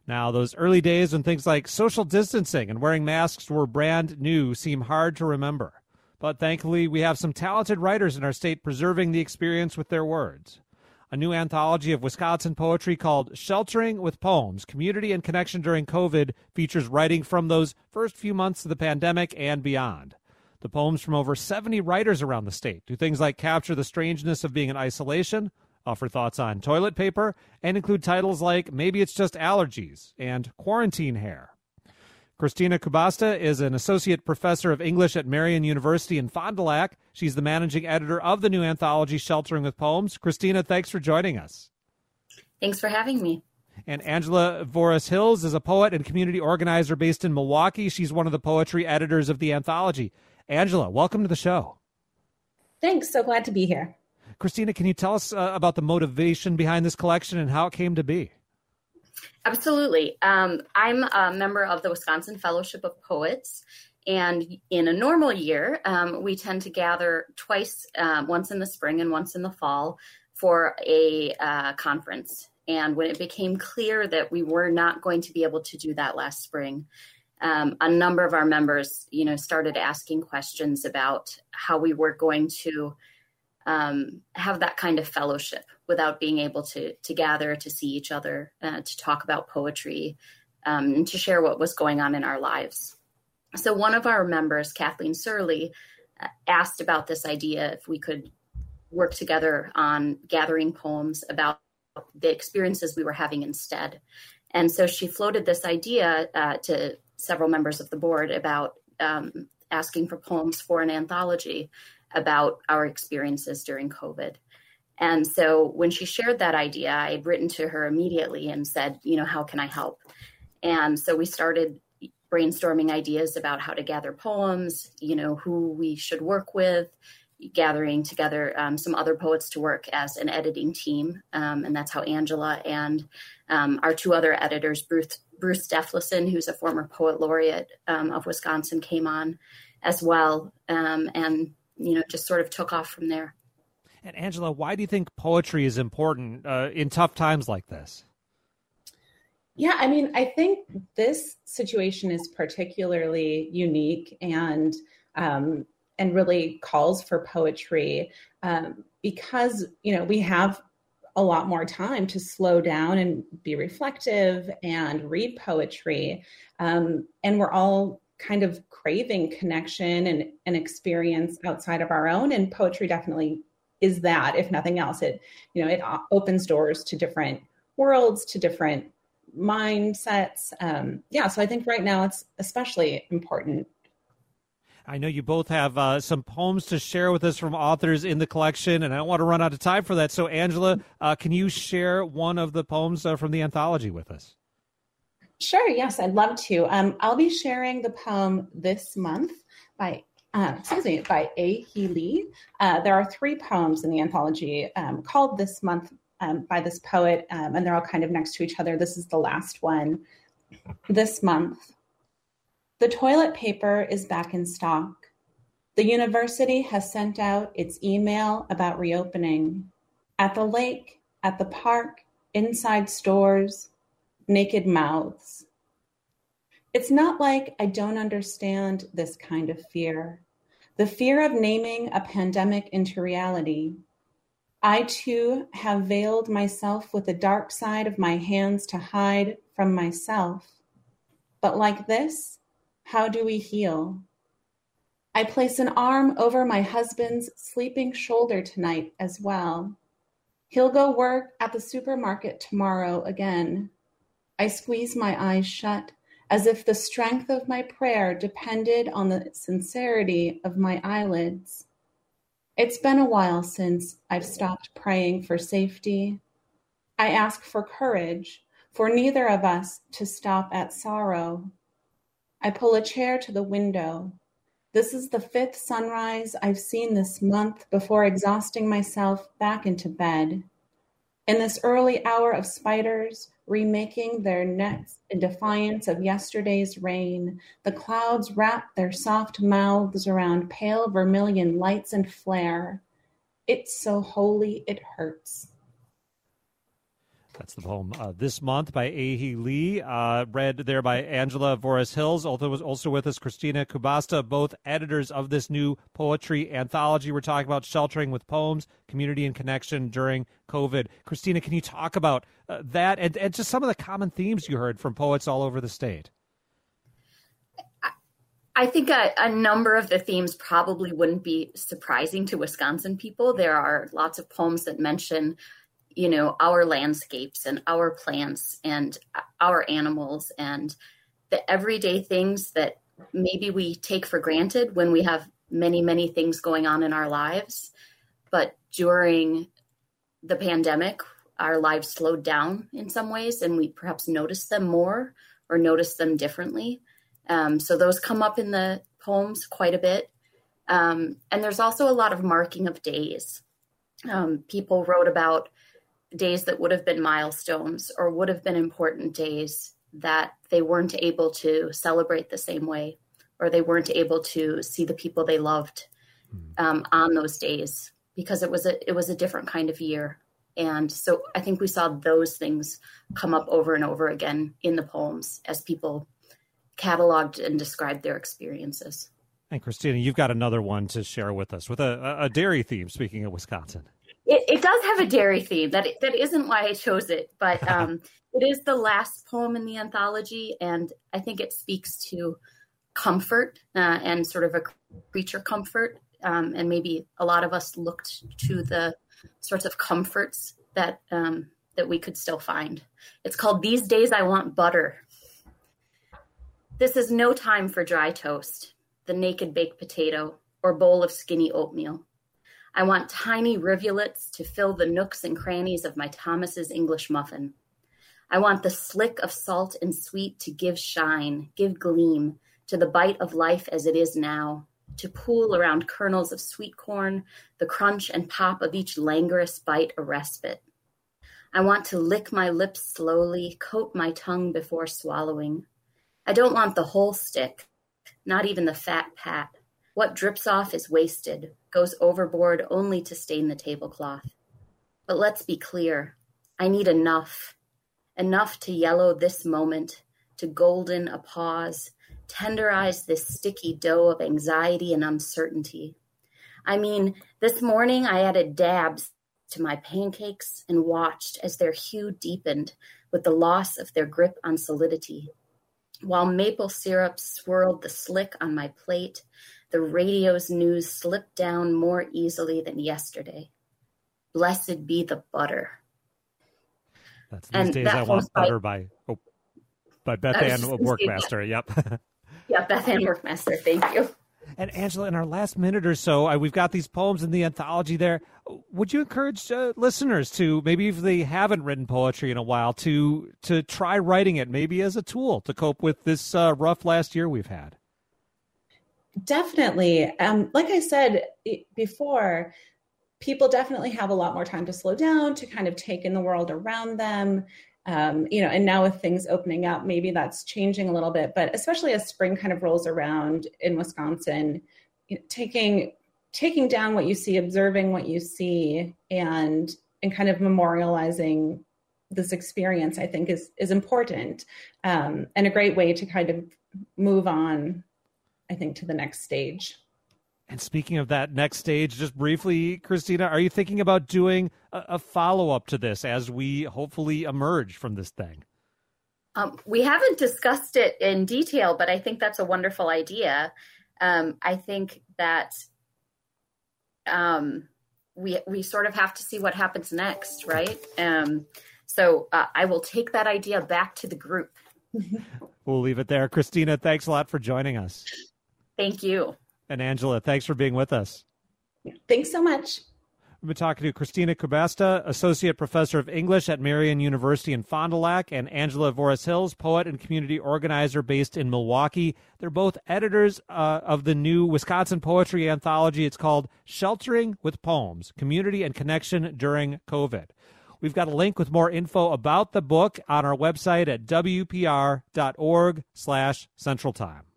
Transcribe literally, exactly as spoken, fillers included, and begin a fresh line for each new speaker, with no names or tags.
Now, those early days when things like social distancing and wearing masks were brand new seem hard to remember. But thankfully, we have some talented writers in our state preserving the experience with their words. A new anthology of Wisconsin poetry called Sheltering with Poems, Community and Connection During COVID features writing from those first few months of the pandemic and beyond. The poems from over seventy writers around the state do things like capture the strangeness of being in isolation, offer thoughts on toilet paper, and include titles like Maybe It's Just Allergies and Quarantine Hair. Christina Kubasta is an associate professor of English at Marian University in Fond du Lac. She's the managing editor of the new anthology, Sheltering with Poems. Christina, thanks for joining us.
Thanks for having me.
And Angela Voris Hills is a poet and community organizer based in Milwaukee. She's one of the poetry editors of the anthology. Angela, welcome to the show.
Thanks. So glad to be here.
Christina, can you tell us uh, about the motivation behind this collection and how it came to be?
Absolutely. Um, I'm a member of the Wisconsin Fellowship of Poets, and in a normal year, um, we tend to gather twice, uh, once in the spring and once in the fall, for a uh, conference. And when it became clear that we were not going to be able to do that last spring, um, a number of our members, you know, started asking questions about how we were going to Um, have that kind of fellowship without being able to to gather, to see each other, uh, to talk about poetry, um, and to share what was going on in our lives. So one of our members, Kathleen Surley, uh, asked about this idea if we could work together on gathering poems about the experiences we were having instead. And so she floated this idea uh, to several members of the board about um, asking for poems for an anthology about our experiences during COVID. And so when she shared that idea, I had written to her immediately and said, you know, how can I help? And so we started brainstorming ideas about how to gather poems, you know, who we should work with, gathering together um, some other poets to work as an editing team. Um, and that's how Angela and um, our two other editors, Bruce, Bruce Deflison, who's a former poet laureate um, of Wisconsin, came on as well. Um, and you know, just sort of took off from there.
And Angela, why do you think poetry is important uh, in tough times like this?
Yeah, I mean, I think this situation is particularly unique and um, and really calls for poetry um, because, you know, we have a lot more time to slow down and be reflective and read poetry. Um, and we're all kind of craving connection and an experience outside of our own. And poetry definitely is that, if nothing else. It, you know, it opens doors to different worlds, to different mindsets. Um, yeah, so I think right now it's especially important.
I know you both have uh, some poems to share with us from authors in the collection, and I don't want to run out of time for that. So, Angela, uh, can you share one of the poems uh, from the anthology with us?
Sure, yes, I'd love to. Um, I'll be sharing the poem This Month by, uh, excuse me, by A. He Lee. Uh, there are three poems in the anthology um, called This Month um, by this poet, um, and they're all kind of next to each other. This is the last one. This month. The toilet paper is back in stock. The university has sent out its email about reopening. At the lake, at the park, inside stores, naked mouths. It's not like I don't understand this kind of fear, the fear of naming a pandemic into reality. I too have veiled myself with the dark side of my hands to hide from myself. But like this, how do we heal? I place an arm over my husband's sleeping shoulder tonight as well. He'll go work at the supermarket tomorrow again. I squeeze my eyes shut as if the strength of my prayer depended on the sincerity of my eyelids. It's been a while since I've stopped praying for safety. I ask for courage for neither of us to stop at sorrow. I pull a chair to the window. This is the fifth sunrise I've seen this month before exhausting myself back into bed. In this early hour of spiders remaking their nets in defiance of yesterday's rain, the clouds wrap their soft mouths around pale vermilion lights and flare. It's so holy it hurts.
That's the poem uh, this month by Ahi Lee, uh, read there by Angela Voorhees-Hills. Also, was also with us Christina Kubasta, both editors of this new poetry anthology. We're talking about sheltering with poems, community and connection during COVID. Christina, can you talk about uh, that and, and just some of the common themes you heard from poets all over the state?
I think a, a number of the themes probably wouldn't be surprising to Wisconsin people. There are lots of poems that mention, you know, our landscapes and our plants and our animals and the everyday things that maybe we take for granted when we have many, many things going on in our lives. But during the pandemic, our lives slowed down in some ways, and we perhaps noticed them more or noticed them differently. Um, so those come up in the poems quite a bit. Um, and there's also a lot of marking of days. Um, people wrote about days that would have been milestones or would have been important days that they weren't able to celebrate the same way, or they weren't able to see the people they loved um, on those days because it was a, it was a different kind of year. And so I think we saw those things come up over and over again in the poems as people cataloged and described their experiences.
And Christina, you've got another one to share with us with a, a dairy theme, speaking of Wisconsin.
It, it does have a dairy theme. That that isn't why I chose it, but um, it is the last poem in the anthology, and I think it speaks to comfort uh, and sort of a creature comfort. Um, and maybe a lot of us looked to the sorts of comforts that um, that we could still find. It's called "These Days I Want Butter." This is no time for dry toast, the naked baked potato, or bowl of skinny oatmeal. I want tiny rivulets to fill the nooks and crannies of my Thomas's English muffin. I want the slick of salt and sweet to give shine, give gleam to the bite of life as it is now, to pool around kernels of sweet corn, the crunch and pop of each languorous bite a respite. I want to lick my lips slowly, coat my tongue before swallowing. I don't want the whole stick, not even the fat pat. What drips off is wasted, goes overboard only to stain the tablecloth. But let's be clear, I need enough, enough to yellow this moment, to golden a pause, tenderize this sticky dough of anxiety and uncertainty. I mean, this morning I added dabs to my pancakes and watched as their hue deepened with the loss of their grip on solidity. While maple syrup swirled the slick on my plate, the radio's news slipped down more easily than yesterday. Blessed be the butter.
That's These Days I Want Butter by, oh, by Beth Ann Workmaster. Yep.
Yeah, Beth Ann Workmaster. Thank you.
And Angela, in our last minute or so, uh, we've got these poems in the anthology there. Would you encourage uh, listeners to, maybe if they haven't written poetry in a while, to to try writing it, maybe as a tool to cope with this uh, rough last year we've had?
Definitely. Um, like I said before, people definitely have a lot more time to slow down, to kind of take in the world around them. Um, you know, and now with things opening up, maybe that's changing a little bit, but especially as spring kind of rolls around in Wisconsin, you know, taking, taking down what you see, observing what you see, and, and kind of memorializing this experience, I think is, is important, um, and a great way to kind of move on, I think, to the next stage.
And speaking of that next stage, just briefly, Christina, are you thinking about doing a, a follow-up to this as we hopefully emerge from this thing?
Um, we haven't discussed it in detail, but I think that's a wonderful idea. Um, I think that um, we we sort of have to see what happens next, right? Um, so uh, I will take that idea back to the group.
We'll leave it there. Christina, thanks a lot for joining us.
Thank you.
And Angela, thanks for being with us.
Thanks so much.
We've been talking to Christina Kubasta, Associate Professor of English at Marian University in Fond du Lac, and Angela Voorhees-Hills, poet and community organizer based in Milwaukee. They're both editors uh, of the new Wisconsin Poetry Anthology. It's called Sheltering with Poems, Community and Connection During COVID. We've got a link with more info about the book on our website at w p r dot org slash central time.